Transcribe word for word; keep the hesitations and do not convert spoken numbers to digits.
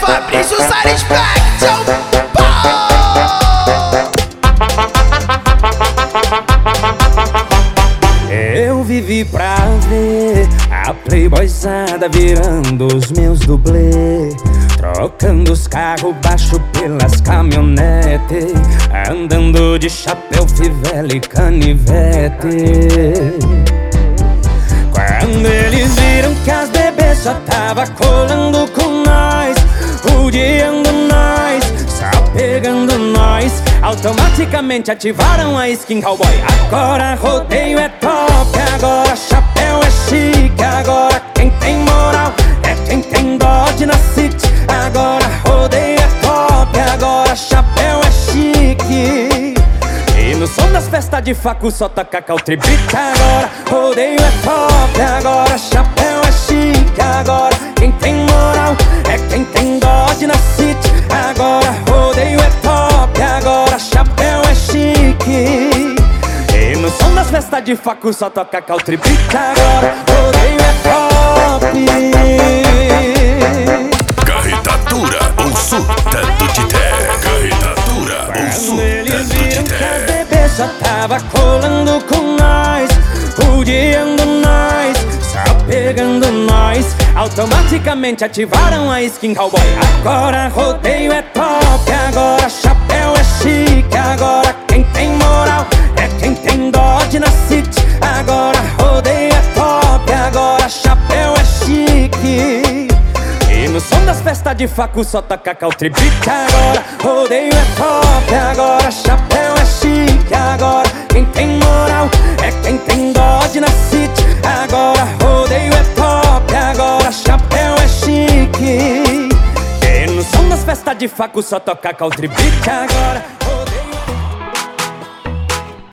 Fabrício Salles Black, São Paulo. Eu vivi pra ver a playboyzada virando os meus dublê, trocando os carros baixo pelas caminhonetes, andando de chapéu, fivela e canivete. Quando eles viram que as bebês só tava colando com nós, rodeando nós, só pegando nós, automaticamente ativaram a skin cowboy. Agora rodeio é top, agora chapéu é chique, agora quem tem moral é quem tem dodge na city. Agora rodeio é top, agora chapéu é chique. E no som das festas de facu só toca country beat. Agora rodeio é top, agora chapéu é chique. Agora quem tem moral é quem tem dodge na city. Agora rodeio é top, agora chapéu é chique. E no som das festas de facu só toca country beat. Agora rodeio é top. Carretatura, o sultão do Tité. Carretatura, o sultão do Tité. Já tava colando com nós, rodeando nós, só pegando nós, automaticamente ativaram a skin cowboy. Agora rodeio é top, agora chapéu é chique. Agora quem tem moral é quem tem dodge na city. Agora rodeio é top, agora chapéu é chique. E no som das festas de facu só toca country beat. Agora rodeio é top, agora chapéu é chique. Agora quem tem moral é quem tem dodge na city. Agora rodeio é top, agora chapéu é chique. E no som das festas de facu só toca country beat. Agora